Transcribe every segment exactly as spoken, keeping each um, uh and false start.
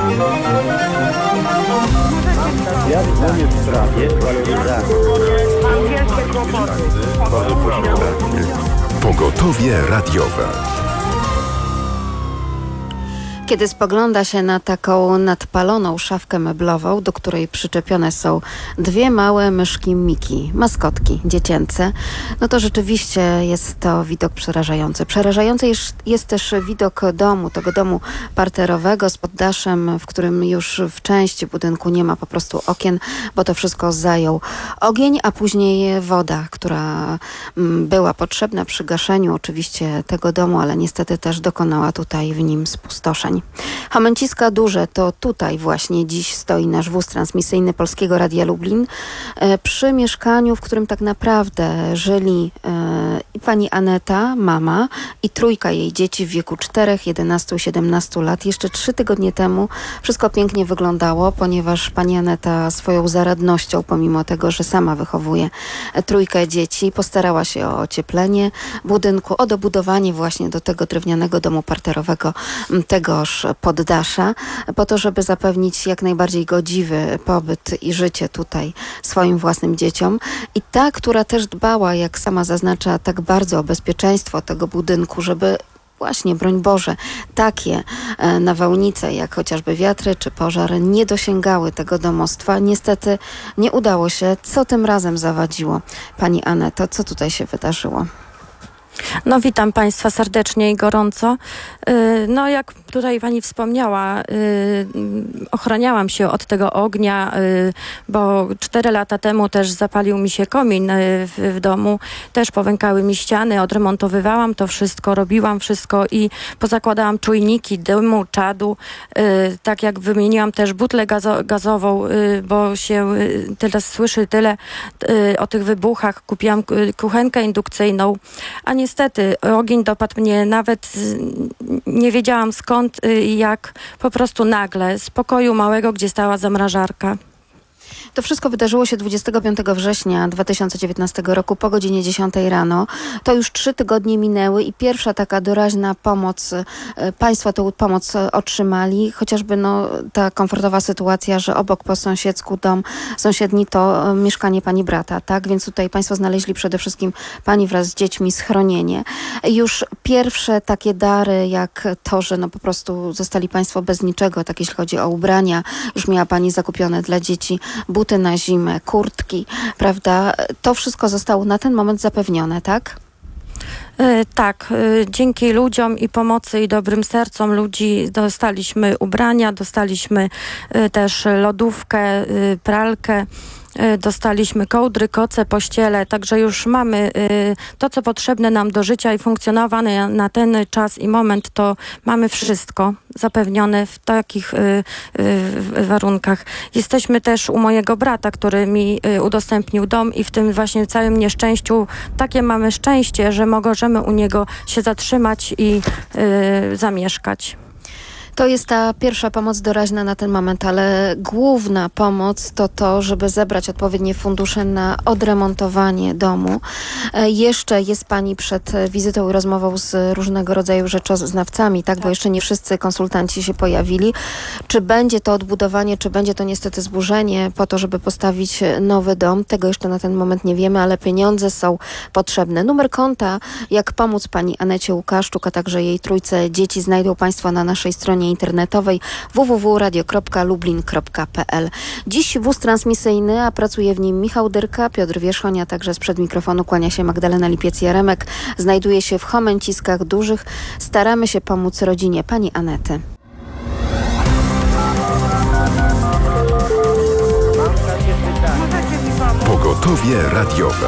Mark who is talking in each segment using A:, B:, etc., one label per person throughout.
A: Ja dzwonię w sprawie waloryzacji.
B: Pogotowie radiowe.
C: Kiedy spogląda się na taką nadpaloną szafkę meblową, do której przyczepione są dwie małe myszki Miki, maskotki dziecięce, no to rzeczywiście jest to widok przerażający. Przerażający jest, jest też widok domu, tego domu parterowego z poddaszem, w którym już w części budynku nie ma po prostu okien, bo to wszystko zajął ogień, a później woda, która mm, była potrzebna przy gaszeniu oczywiście tego domu, ale niestety też dokonała tutaj w nim spustoszeń. Chomęciska Duże to tutaj właśnie dziś stoi nasz wóz transmisyjny Polskiego Radia Lublin e, przy mieszkaniu, w którym tak naprawdę żyli e, i pani Aneta, mama, i trójka jej dzieci w wieku czterech, jedenastu i siedemnastu lat. Jeszcze trzy tygodnie temu wszystko pięknie wyglądało, ponieważ pani Aneta swoją zaradnością, pomimo tego, że sama wychowuje trójkę dzieci, postarała się o ocieplenie budynku, o dobudowanie właśnie do tego drewnianego domu parterowego tegoż poddasza, po to, żeby zapewnić jak najbardziej godziwy pobyt i życie tutaj swoim własnym dzieciom. I ta, która też dbała, jak sama zaznacza, tak bardzo o bezpieczeństwo tego budynku, żeby właśnie, broń Boże, takie e, nawałnice, jak chociażby wiatry czy pożar, nie dosięgały tego domostwa. Niestety nie udało się. Co tym razem zawadziło? Pani Aneto, co tutaj się wydarzyło?
D: No witam Państwa serdecznie i gorąco. No jak tutaj Pani wspomniała, ochraniałam się od tego ognia, bo cztery lata temu też zapalił mi się komin w, w domu, też powękały mi ściany, odremontowywałam to wszystko, robiłam wszystko i pozakładałam czujniki dymu, czadu, tak jak wymieniłam też butlę gazo, gazową, bo się teraz słyszy tyle o tych wybuchach. Kupiłam kuchenkę indukcyjną, a niestety ogień dopadł mnie, nawet nie wiedziałam skąd i jak, po prostu nagle z pokoju małego, gdzie stała zamrażarka.
C: To wszystko wydarzyło się dwudziestego piątego września dwa tysiące dziewiętnastego roku po godzinie dziesiątej rano. To już trzy tygodnie minęły i pierwsza taka doraźna pomoc, Państwo tę pomoc otrzymali, chociażby no, ta komfortowa sytuacja, że obok po sąsiedzku dom sąsiedni to mieszkanie pani brata, tak? Więc tutaj Państwo znaleźli przede wszystkim Pani wraz z dziećmi schronienie. Już pierwsze takie dary, jak to, że no po prostu zostali Państwo bez niczego, tak jeśli chodzi o ubrania, już miała Pani zakupione dla dzieci buty na zimę, kurtki, prawda? To wszystko zostało na ten moment zapewnione, tak?
D: Yy, tak, yy, dzięki ludziom i pomocy i dobrym sercom ludzi dostaliśmy ubrania, dostaliśmy yy, też lodówkę, yy, pralkę. Dostaliśmy kołdry, koce, pościele, także już mamy y, to, co potrzebne nam do życia i funkcjonowania na ten czas i moment, to mamy wszystko zapewnione w takich y, y, warunkach. Jesteśmy też u mojego brata, który mi y, udostępnił dom i w tym właśnie całym nieszczęściu takie mamy szczęście, że możemy u niego się zatrzymać i y, zamieszkać.
C: To jest ta pierwsza pomoc doraźna na ten moment, ale główna pomoc to to, żeby zebrać odpowiednie fundusze na odremontowanie domu. Jeszcze jest Pani przed wizytą i rozmową z różnego rodzaju rzeczoznawcami, tak? Bo jeszcze nie wszyscy konsultanci się pojawili. Czy będzie to odbudowanie, czy będzie to niestety zburzenie po to, żeby postawić nowy dom? Tego jeszcze na ten moment nie wiemy, ale pieniądze są potrzebne. Numer konta, jak pomóc Pani Anecie Łukaszczuk, a także jej trójce dzieci, znajdą Państwo na naszej stronie internetowej w w w kropka radio kropka lublin kropka p l. Dziś wóz transmisyjny, a pracuje w nim Michał Dyrka, Piotr Wierzchoń, a także sprzed mikrofonu kłania się Magdalena Lipiec-Jaremek. Znajduje się w Chomęciskach Dużych. Staramy się pomóc rodzinie Pani Anety.
B: Pogotowie radiowe.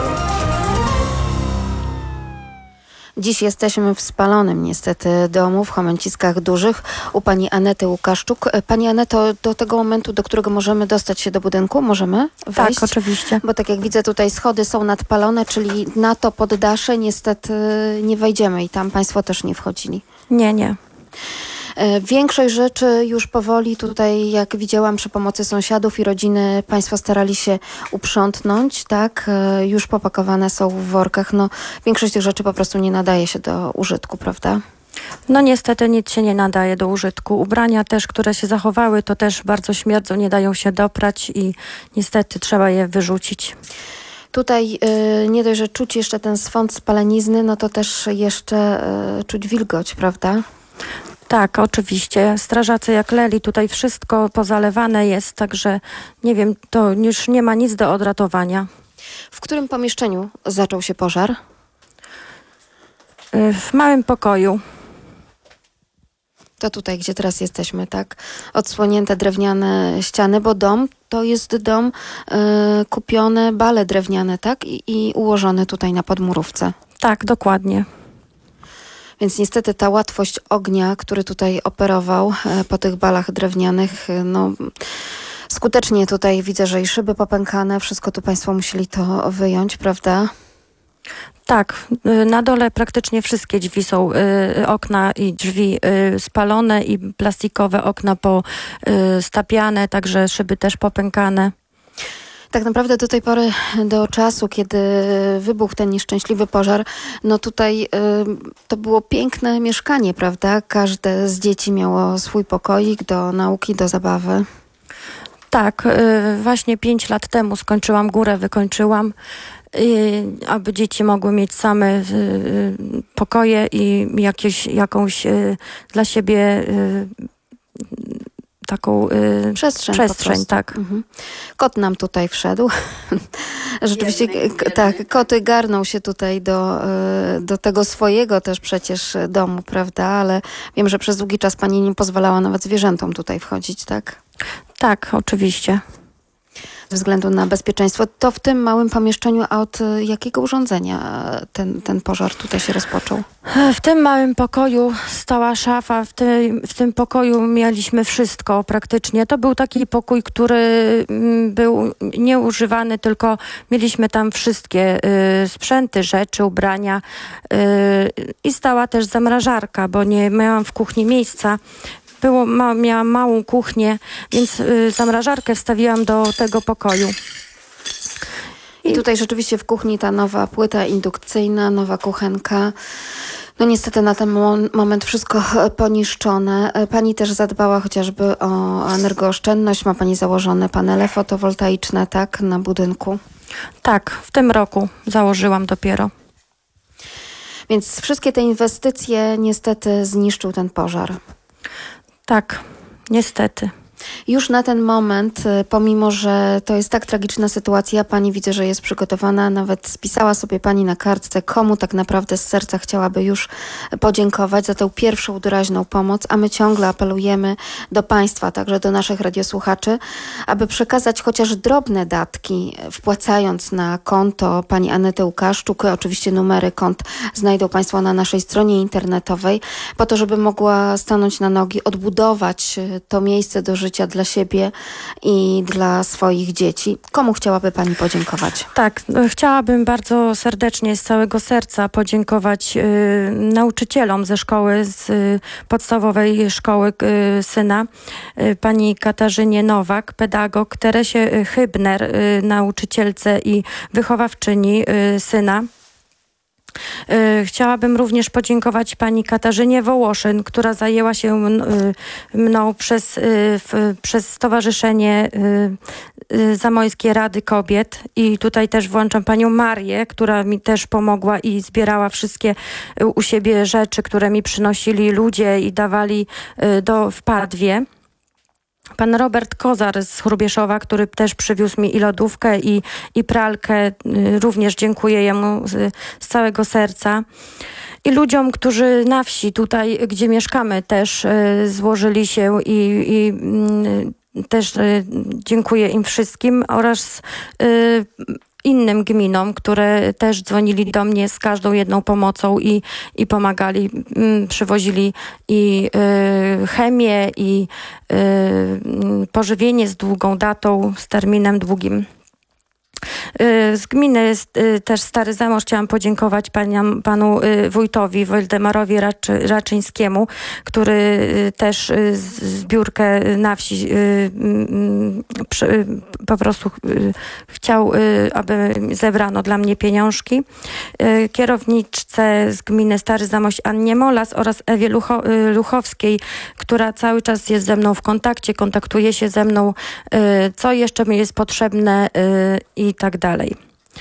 C: Dziś jesteśmy w spalonym niestety domu w Chomęciskach Dużych u pani Anety Łukaszczuk. Pani Aneto, do tego momentu, do którego możemy dostać się do budynku, możemy wejść?
D: Tak, oczywiście.
C: Bo tak jak widzę, tutaj schody są nadpalone, czyli na to poddasze niestety nie wejdziemy i tam Państwo też nie wchodzili.
D: Nie, nie.
C: Większość rzeczy już powoli tutaj, jak widziałam przy pomocy sąsiadów i rodziny, Państwo starali się uprzątnąć, tak? Już popakowane są w workach. No, większość tych rzeczy po prostu nie nadaje się do użytku, prawda?
D: No niestety nic się nie nadaje do użytku. Ubrania też, które się zachowały, to też bardzo śmierdzą, nie dają się doprać i niestety trzeba je wyrzucić.
C: Tutaj y, nie dość, że czuć jeszcze ten swąd spalenizny, no to też jeszcze y, czuć wilgoć, prawda?
D: Tak, oczywiście. Strażacy jak leli, tutaj wszystko pozalewane jest, także nie wiem, to już nie ma nic do odratowania.
C: W którym pomieszczeniu zaczął się pożar?
D: Y, W małym pokoju.
C: To tutaj, gdzie teraz jesteśmy, tak? Odsłonięte drewniane ściany, bo dom to jest dom y, kupione, bale drewniane, tak? I, I ułożone tutaj na podmurówce.
D: Tak, dokładnie.
C: Więc niestety ta łatwość ognia, który tutaj operował y, po tych balach drewnianych, y, no skutecznie tutaj widzę, że i szyby popękane, wszystko tu Państwo musieli to wyjąć, prawda?
D: Tak, y, na dole praktycznie wszystkie drzwi są, y, okna i drzwi y, spalone i plastikowe okna postapiane, także szyby też popękane.
C: Tak naprawdę do tej pory, do czasu, kiedy wybuchł ten nieszczęśliwy pożar, no tutaj y, to było piękne mieszkanie, prawda? Każde z dzieci miało swój pokoik do nauki, do zabawy.
D: Tak, y, właśnie pięć lat temu skończyłam górę, wykończyłam. I aby dzieci mogły mieć same y, y, pokoje i jakieś, jakąś y, dla siebie y, taką y,
C: Przestrzeń,
D: przestrzeń tak.
C: Mhm. Kot nam tutaj wszedł. Rzeczywiście, k- tak, koty garną się tutaj do, y, do tego swojego też przecież domu, prawda? Ale wiem, że przez długi czas pani nie pozwalała nawet zwierzętom tutaj wchodzić, tak?
D: Tak, oczywiście.
C: Ze względu na bezpieczeństwo. To w tym małym pomieszczeniu, a od y, jakiego urządzenia ten, ten pożar tutaj się rozpoczął?
D: W tym małym pokoju stała szafa, w tym, w tym pokoju mieliśmy wszystko praktycznie. To był taki pokój, który mm, był nieużywany, tylko mieliśmy tam wszystkie y, sprzęty, rzeczy, ubrania y, i stała też zamrażarka, bo nie miałam w kuchni miejsca. Było, ma, miałam małą kuchnię, więc y, zamrażarkę wstawiłam do tego pokoju.
C: I tutaj rzeczywiście w kuchni ta nowa płyta indukcyjna, nowa kuchenka. No niestety na ten mo- moment wszystko poniszczone. Pani też zadbała chociażby o energooszczędność. Ma pani założone panele fotowoltaiczne, tak, na budynku?
D: Tak, w tym roku założyłam dopiero.
C: Więc wszystkie te inwestycje niestety zniszczył ten pożar.
D: Tak, niestety.
C: Już na ten moment, y, pomimo że to jest tak tragiczna sytuacja, pani widzę, że jest przygotowana, nawet spisała sobie pani na kartce, komu tak naprawdę z serca chciałaby już podziękować za tę pierwszą doraźną pomoc, a my ciągle apelujemy do państwa, także do naszych radiosłuchaczy, aby przekazać chociaż drobne datki, wpłacając na konto pani Anety Łukaszczuk. Oczywiście numery kont znajdą państwo na naszej stronie internetowej, po to, żeby mogła stanąć na nogi, odbudować y, to miejsce do życia dla siebie i dla swoich dzieci. Komu chciałaby pani podziękować?
D: Tak, no, chciałabym bardzo serdecznie, z całego serca podziękować y, nauczycielom ze szkoły, z y, podstawowej szkoły y, syna, y, pani Katarzynie Nowak, pedagog, Teresie Hybner, y, nauczycielce i wychowawczyni y, syna. Chciałabym również podziękować pani Katarzynie Wołoszyn, która zajęła się mną przez, przez Stowarzyszenie Zamojskie Rady Kobiet i tutaj też włączam panią Marię, która mi też pomogła i zbierała wszystkie u siebie rzeczy, które mi przynosili ludzie i dawali do, w Padwie. Pan Robert Kozar z Hrubieszowa, który też przywiózł mi i lodówkę, i, i pralkę. Również dziękuję jemu z, z całego serca. I ludziom, którzy na wsi, tutaj gdzie mieszkamy, też y, złożyli się i, i y, też y, dziękuję im wszystkim oraz y, innym gminom, które też dzwonili do mnie z każdą jedną pomocą i, i pomagali, mm, przywozili i y, chemię, i y, pożywienie z długą datą, z terminem długim. Z gminy też Stary Zamorz chciałam podziękować paniam, panu wójtowi Woldemarowi Raczy, Raczyńskiemu, który też zbiórkę na wsi po prostu y, chciał, y, aby zebrano dla mnie pieniążki. Y, kierowniczce z gminy Stary Zamość Annie Molas oraz Ewie Lucho, y, Luchowskiej, która cały czas jest ze mną w kontakcie, kontaktuje się ze mną, y, co jeszcze mi jest potrzebne y, i tak dalej.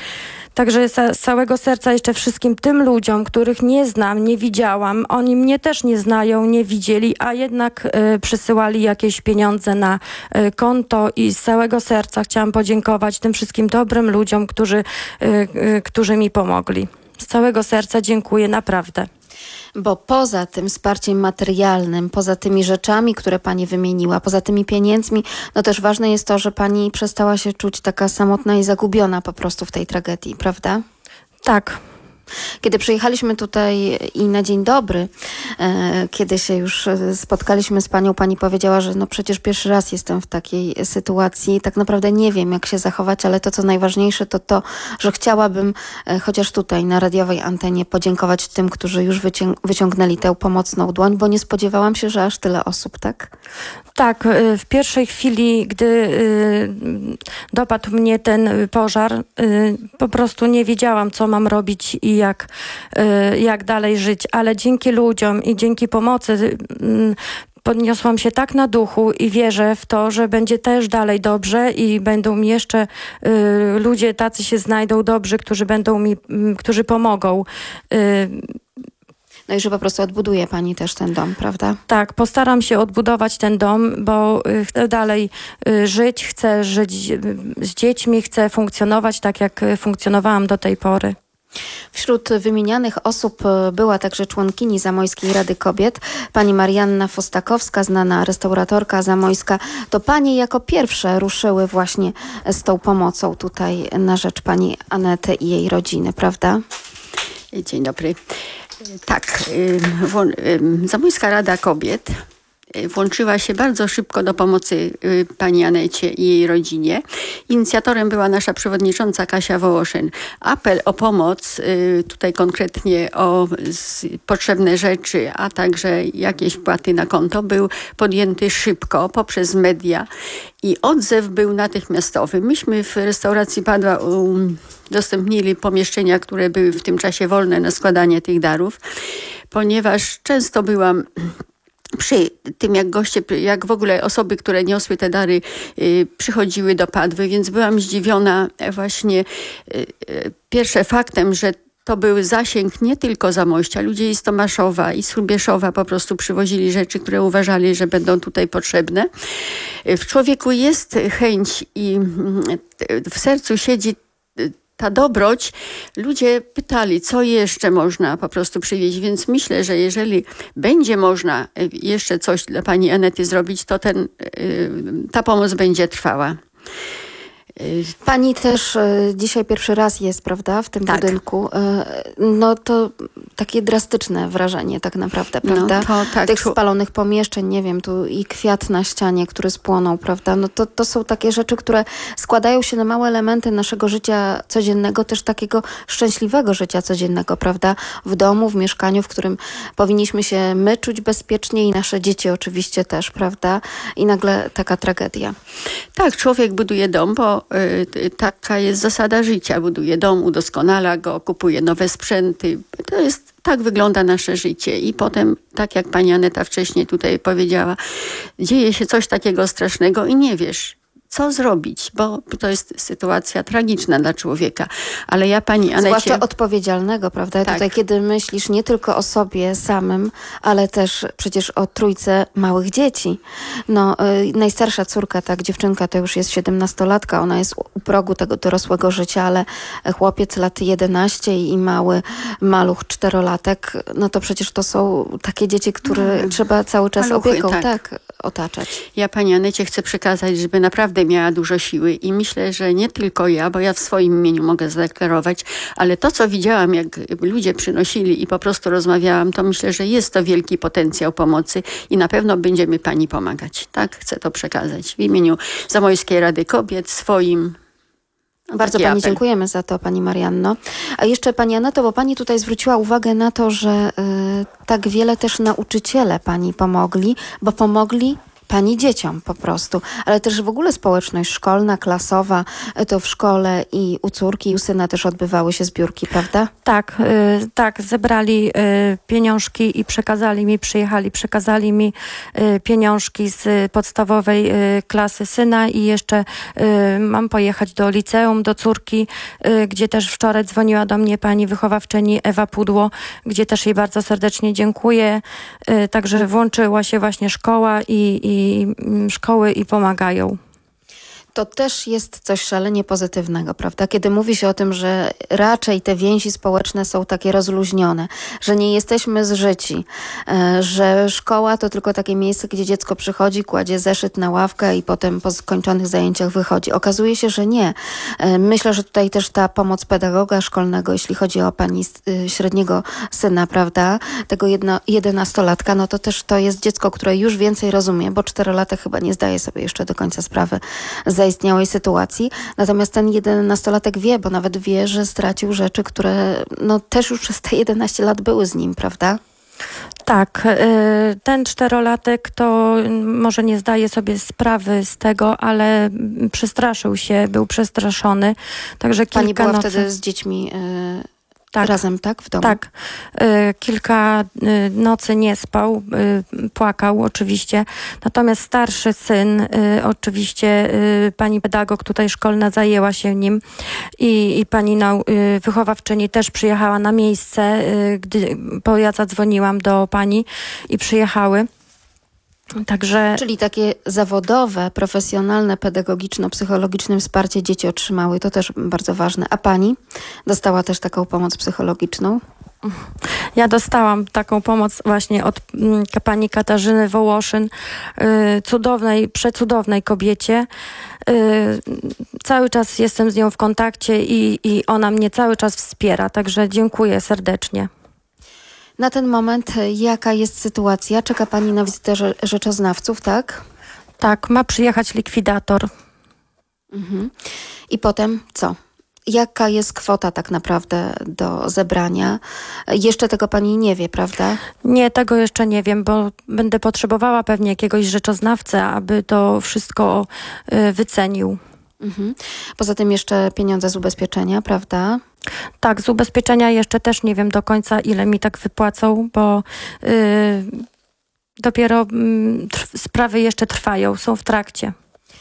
D: Także z całego serca jeszcze wszystkim tym ludziom, których nie znam, nie widziałam, oni mnie też nie znają, nie widzieli, a jednak y, przysyłali jakieś pieniądze na y, konto i z całego serca chciałam podziękować tym wszystkim dobrym ludziom, którzy, y, y, którzy mi pomogli. Z całego serca dziękuję, naprawdę.
C: Bo poza tym wsparciem materialnym, poza tymi rzeczami, które pani wymieniła, poza tymi pieniędzmi, no też ważne jest to, że pani przestała się czuć taka samotna i zagubiona po prostu w tej tragedii, prawda?
D: Tak.
C: Kiedy przyjechaliśmy tutaj i na dzień dobry, e, kiedy się już spotkaliśmy z panią, pani powiedziała, że no przecież pierwszy raz jestem w takiej sytuacji, tak naprawdę nie wiem, jak się zachować, ale to, co najważniejsze, to to, że chciałabym e, chociaż tutaj na radiowej antenie podziękować tym, którzy już wycią- wyciągnęli tę pomocną dłoń, bo nie spodziewałam się, że aż tyle osób, tak?
D: Tak, y, w pierwszej chwili, gdy y, dopadł mnie ten pożar, y, po prostu nie wiedziałam, co mam robić i jak, y, jak dalej żyć, ale dzięki ludziom i dzięki pomocy y, podniosłam się tak na duchu i wierzę w to, że będzie też dalej dobrze i będą mi jeszcze y, ludzie tacy się znajdą dobrzy, którzy będą mi, y, którzy pomogą. Y,
C: No i że po prostu odbuduje pani też ten dom, prawda?
D: Tak, postaram się odbudować ten dom, bo y, chcę dalej y, żyć, chcę żyć y, z dziećmi, chcę funkcjonować tak, jak y, funkcjonowałam do tej pory.
C: Wśród wymienianych osób była także członkini Zamojskiej Rady Kobiet, pani Marianna Fostakowska, znana restauratorka zamojska. To panie jako pierwsze ruszyły właśnie z tą pomocą tutaj na rzecz pani Anety i jej rodziny, prawda?
E: Dzień dobry. Tak, Zamojska Rada Kobiet włączyła się bardzo szybko do pomocy pani Anecie i jej rodzinie. Inicjatorem była nasza przewodnicząca Kasia Wołoszyn. Apel o pomoc, tutaj konkretnie o potrzebne rzeczy, a także jakieś wpłaty na konto, był podjęty szybko poprzez media i odzew był natychmiastowy. Myśmy w restauracji Padła udostępnili pomieszczenia, które były w tym czasie wolne na składanie tych darów, ponieważ często byłam przy tym, jak goście, jak w ogóle osoby, które niosły te dary, y, przychodziły do Padwy, więc byłam zdziwiona właśnie y, y, pierwsze faktem, że to był zasięg nie tylko Zamojścia. Ludzie i z Tomaszowa, i z Hrubieszowa po prostu przywozili rzeczy, które uważali, że będą tutaj potrzebne. W człowieku jest chęć i w sercu siedzi ta dobroć. Ludzie pytali, co jeszcze można po prostu przywieźć, więc myślę, że jeżeli będzie można jeszcze coś dla pani Anety zrobić, to ten, ta pomoc będzie trwała.
C: Pani też y, dzisiaj pierwszy raz jest, prawda, w tym
E: Tak.
C: budynku. Y, no to takie drastyczne wrażenie tak naprawdę, prawda?
E: No, to tak.
C: Tych spalonych pomieszczeń, nie wiem, tu i kwiat na ścianie, który spłonął, prawda? No to, to są takie rzeczy, które składają się na małe elementy naszego życia codziennego, też takiego szczęśliwego życia codziennego, prawda? W domu, w mieszkaniu, w którym powinniśmy się my czuć bezpiecznie i nasze dzieci oczywiście też, prawda? I nagle taka tragedia.
E: Tak, człowiek buduje dom, bo y, taka jest zasada życia. Buduje dom, udoskonala go, kupuje nowe sprzęty. To jest, tak wygląda nasze życie. I potem, tak jak pani Aneta wcześniej tutaj powiedziała, dzieje się coś takiego strasznego i nie wiesz, co zrobić, bo to jest sytuacja tragiczna dla człowieka. Ale ja pani Anecie...
C: Zwłaszcza odpowiedzialnego, prawda?
E: Tak.
C: Tutaj, kiedy myślisz nie tylko o sobie samym, ale też przecież o trójce małych dzieci. No, y, najstarsza córka, tak, dziewczynka to już jest siedemnastolatka, ona jest u progu tego dorosłego życia, ale chłopiec lat jedenaście i mały maluch czterolatek, no to przecież to są takie dzieci, które no, trzeba cały czas
E: maluchy,
C: opieką,
E: tak.
C: tak, otaczać.
E: Ja pani Anecie chcę przekazać, żeby naprawdę miała dużo siły i myślę, że nie tylko ja, bo ja w swoim imieniu mogę zadeklarować, ale to, co widziałam, jak ludzie przynosili i po prostu rozmawiałam, to myślę, że jest to wielki potencjał pomocy i na pewno będziemy pani pomagać. Tak, chcę to przekazać w imieniu Zamojskiej Rady Kobiet, swoim. No,
C: Bardzo pani apel. Dziękujemy za to, pani Marianno. A jeszcze pani Aneto, bo pani tutaj zwróciła uwagę na to, że y, tak wiele też nauczyciele pani pomogli, bo pomogli pani dzieciom po prostu, ale też w ogóle społeczność szkolna, klasowa, to w szkole i u córki i u syna też odbywały się zbiórki, prawda?
D: Tak, y, tak, zebrali y, pieniążki i przekazali mi, przyjechali, przekazali mi y, pieniążki z podstawowej y, klasy syna i jeszcze y, mam pojechać do liceum, do córki, y, gdzie też wczoraj dzwoniła do mnie pani wychowawczyni Ewa Pudło, gdzie też jej bardzo serdecznie dziękuję. Y, także włączyła się właśnie szkoła i, i y, szkoły i pomagają.
C: To też jest coś szalenie pozytywnego, prawda? Kiedy mówi się o tym, że raczej te więzi społeczne są takie rozluźnione, że nie jesteśmy zżyci, że szkoła to tylko takie miejsce, gdzie dziecko przychodzi, kładzie zeszyt na ławkę i potem po skończonych zajęciach wychodzi. Okazuje się, że nie. Myślę, że tutaj też ta pomoc pedagoga szkolnego, jeśli chodzi o pani średniego syna, prawda, tego jedno, jedenastolatka, no to też to jest dziecko, które już więcej rozumie, bo czterolatek chyba nie zdaje sobie jeszcze do końca sprawy z zaistniałej sytuacji. Natomiast ten jedenastolatek wie, bo nawet wie, że stracił rzeczy, które no też już przez te jedenaście lat były z nim, prawda?
D: Tak, ten czterolatek to może nie zdaje sobie sprawy z tego, ale przestraszył się, był przestraszony. Także kilka
C: Pani była
D: nocy...
C: wtedy z dziećmi yy,
D: tak.
C: razem, tak? W domu?
D: Tak. Y, kilka y, nocy nie spał, y, płakał oczywiście. Natomiast starszy syn, y, oczywiście y, pani pedagog tutaj szkolna zajęła się nim i, i pani nau, y, wychowawczyni też przyjechała na miejsce, y, gdy, bo ja zadzwoniłam do pani i przyjechały. Także...
C: Czyli takie zawodowe, profesjonalne, pedagogiczno-psychologiczne wsparcie dzieci otrzymały. To też bardzo ważne. A pani dostała też taką pomoc psychologiczną?
D: Ja dostałam taką pomoc właśnie od mm, pani Katarzyny Wołoszyn, y, cudownej, przecudownej kobiecie. Y, cały czas jestem z nią w kontakcie i, i ona mnie cały czas wspiera. Także dziękuję serdecznie.
C: Na ten moment jaka jest sytuacja? Czeka pani na wizytę rze- rzeczoznawców, tak?
D: Tak, ma przyjechać likwidator.
C: Mhm. I potem co? Jaka jest kwota tak naprawdę do zebrania? Jeszcze tego pani nie wie, prawda?
D: Nie, tego jeszcze nie wiem, bo będę potrzebowała pewnie jakiegoś rzeczoznawcy, aby to wszystko y, wycenił.
C: Mhm. Poza tym jeszcze pieniądze z ubezpieczenia, prawda?
D: Tak, z ubezpieczenia jeszcze też nie wiem do końca, ile mi tak wypłacą, bo y, dopiero y, trw- sprawy jeszcze trwają, są w trakcie.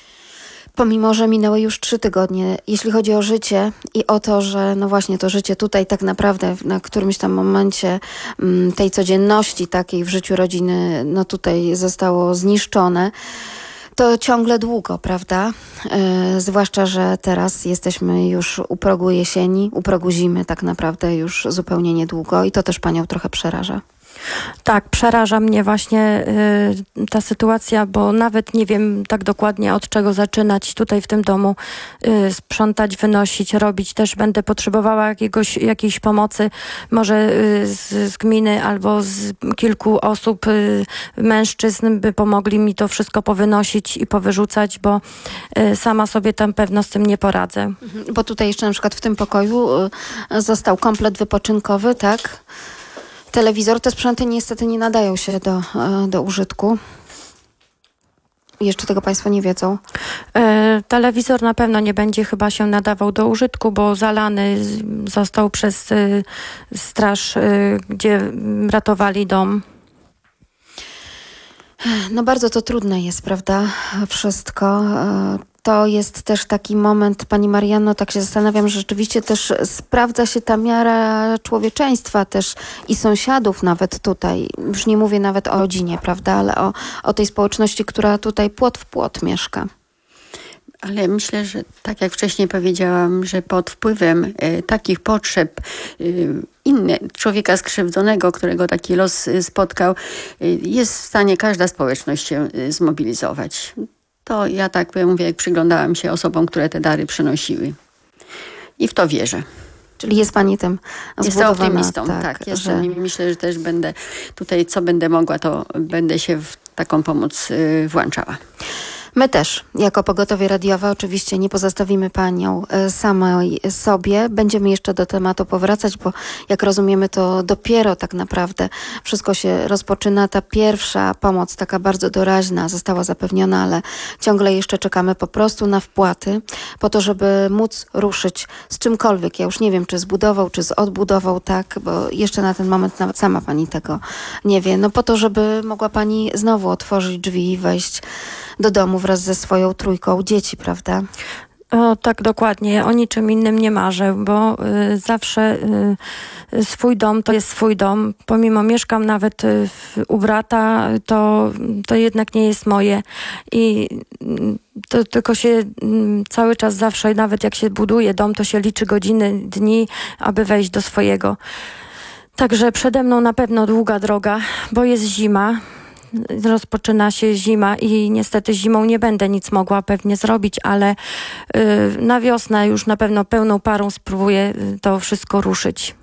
C: Pomimo, że minęły już trzy tygodnie, jeśli chodzi o życie i o to, że no właśnie to życie tutaj tak naprawdę na którymś tam momencie m, tej codzienności takiej w życiu rodziny, no tutaj zostało zniszczone, to ciągle długo, prawda? Yy, zwłaszcza, że teraz jesteśmy już u progu jesieni, u progu zimy tak naprawdę już zupełnie niedługo i to też panią trochę przeraża.
D: Tak, przeraża mnie właśnie y, ta sytuacja, bo nawet nie wiem tak dokładnie od czego zaczynać tutaj w tym domu, y, sprzątać, wynosić, robić. Też będę potrzebowała jakiegoś, jakiejś pomocy, może y, z, z gminy albo z kilku osób, y, mężczyzn, by pomogli mi to wszystko powynosić i powyrzucać, bo y, sama sobie tam pewno z tym nie poradzę.
C: Mhm. Bo tutaj jeszcze na przykład w tym pokoju y, został komplet wypoczynkowy, tak? Telewizor, te sprzęty niestety nie nadają się do, do użytku. Jeszcze tego państwo nie wiedzą.
D: E, telewizor na pewno nie będzie chyba się nadawał do użytku, bo zalany z- został przez y, straż, y, gdzie ratowali dom.
C: No bardzo to trudne jest, prawda? Wszystko. E, To jest też taki moment, pani Marianno, tak się zastanawiam, że rzeczywiście też sprawdza się ta miara człowieczeństwa też i sąsiadów nawet tutaj. Już nie mówię nawet o rodzinie, prawda, ale o, o tej społeczności, która tutaj płot w płot mieszka.
E: Ale myślę, że tak jak wcześniej powiedziałam, że pod wpływem e, takich potrzeb e, inne, człowieka skrzywdzonego, którego taki los e, spotkał, e, jest w stanie każda społeczność się e, zmobilizować. To ja tak mówię, jak przyglądałam się osobom, które te dary przynosiły. I w to wierzę.
C: Czyli jest pani tym
E: Jestem
C: zbudowana,
E: optymistą, tak. tak jestem, że... Myślę, że też będę tutaj, co będę mogła, to będę się w taką pomoc y, włączała.
C: My też, jako Pogotowie Radiowe, oczywiście nie pozostawimy Panią e, samej sobie. Będziemy jeszcze do tematu powracać, bo jak rozumiemy, to dopiero tak naprawdę wszystko się rozpoczyna. Ta pierwsza pomoc, taka bardzo doraźna, została zapewniona, ale ciągle jeszcze czekamy po prostu na wpłaty, po to, żeby móc ruszyć z czymkolwiek. Ja już nie wiem, czy z budową, czy z odbudową, tak, bo jeszcze na ten moment nawet sama Pani tego nie wie. No po to, żeby mogła Pani znowu otworzyć drzwi i wejść do domu wraz ze swoją trójką dzieci, prawda?
D: O, tak, dokładnie. O niczym innym nie marzę, bo y, zawsze y, swój dom to jest swój dom. Pomimo mieszkam nawet y, w, u brata, to, to jednak nie jest moje. I y, to tylko się y, cały czas zawsze, nawet jak się buduje dom, to się liczy godziny, dni, aby wejść do swojego. Także przede mną na pewno długa droga, bo jest zima. Rozpoczyna się zima i niestety zimą nie będę nic mogła pewnie zrobić, ale y, na wiosnę już na pewno pełną parą spróbuję to wszystko ruszyć.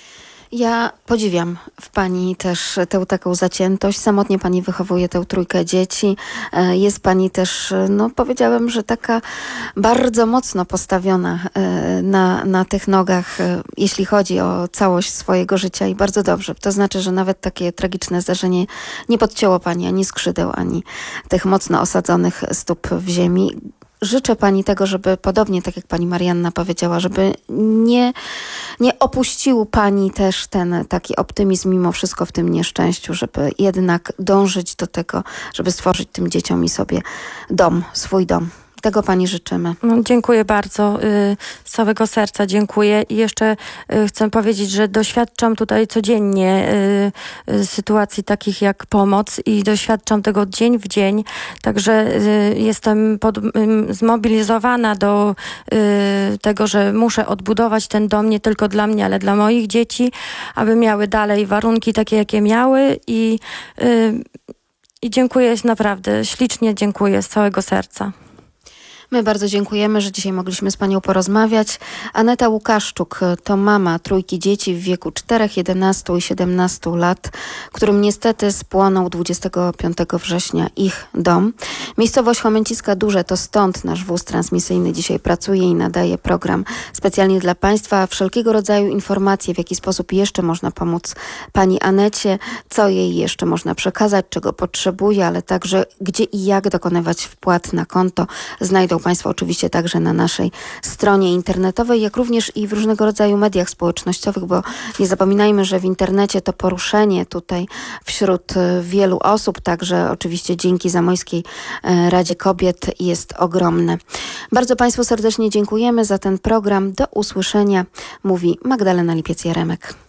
C: Ja podziwiam w Pani też tę taką zaciętość. Samotnie Pani wychowuje tę trójkę dzieci. E, Jest Pani też, no powiedziałem, że taka bardzo mocno postawiona e, na, na tych nogach, e, jeśli chodzi o całość swojego życia i bardzo dobrze. To znaczy, że nawet takie tragiczne zdarzenie nie podcięło Pani ani skrzydeł, ani tych mocno osadzonych stóp w ziemi. Życzę Pani tego, żeby podobnie tak jak Pani Marianna powiedziała, żeby nie, nie opuścił Pani też ten taki optymizm mimo wszystko w tym nieszczęściu, żeby jednak dążyć do tego, żeby stworzyć tym dzieciom i sobie dom, swój dom. Tego Pani życzymy.
D: No, dziękuję bardzo. Y, Z całego serca dziękuję. I jeszcze y, chcę powiedzieć, że doświadczam tutaj codziennie y, y, sytuacji takich jak pomoc i doświadczam tego dzień w dzień. Także y, jestem pod, y, zmobilizowana do y, tego, że muszę odbudować ten dom nie tylko dla mnie, ale dla moich dzieci, aby miały dalej warunki takie, jakie miały. I, y, i dziękuję naprawdę, ślicznie dziękuję z całego serca.
C: My bardzo dziękujemy, że dzisiaj mogliśmy z Panią porozmawiać. Aneta Łukaszczuk to mama trójki dzieci w wieku czterech, jedenastu i siedemnastu lat, którym niestety spłonął dwudziestego piątego września ich dom. Miejscowość Chomęciska Duże to stąd nasz wóz transmisyjny dzisiaj pracuje i nadaje program specjalnie dla Państwa. Wszelkiego rodzaju informacje, w jaki sposób jeszcze można pomóc Pani Anecie, co jej jeszcze można przekazać, czego potrzebuje, ale także gdzie i jak dokonywać wpłat na konto, znajdą Państwo oczywiście także na naszej stronie internetowej, jak również i w różnego rodzaju mediach społecznościowych, bo nie zapominajmy, że w internecie to poruszenie tutaj wśród wielu osób, także oczywiście dzięki Zamojskiej Radzie Kobiet jest ogromne. Bardzo Państwu serdecznie dziękujemy za ten program. Do usłyszenia, mówi Magdalena Lipiec-Jaremek.